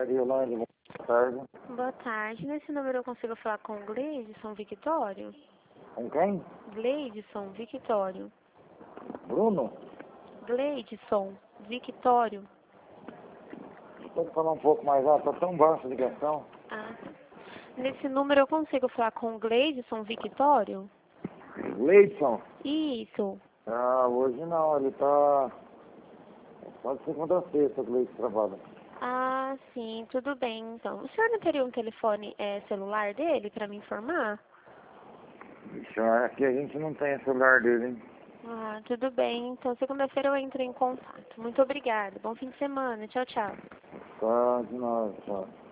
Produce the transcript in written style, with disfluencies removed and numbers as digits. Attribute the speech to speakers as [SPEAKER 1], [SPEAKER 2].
[SPEAKER 1] Yolande, boa tarde.
[SPEAKER 2] Boa tarde. Nesse número eu consigo falar com o Gleidson Victório?
[SPEAKER 1] Com quem?
[SPEAKER 2] Gleidson Victório.
[SPEAKER 1] Bruno?
[SPEAKER 2] Gleidson Victório.
[SPEAKER 1] Pode falar um pouco mais alto, tá tão baixa a ligação.
[SPEAKER 2] Ah, tá. Nesse número eu consigo falar com o Gleidson Victório?
[SPEAKER 1] Leidson?
[SPEAKER 2] Isso.
[SPEAKER 1] Ah, hoje não, ele tá... Pode segunda a sexta que o Leidson trabalha.
[SPEAKER 2] Ah, sim, tudo bem então. O senhor não teria um telefone celular dele para me informar?
[SPEAKER 1] Ixi, aqui a gente não tem celular dele, hein?
[SPEAKER 2] Ah, tudo bem. Então segunda-feira eu entro em contato. Muito obrigada. Bom fim de semana. Tchau, tchau.
[SPEAKER 1] Tá, de nada, tchau.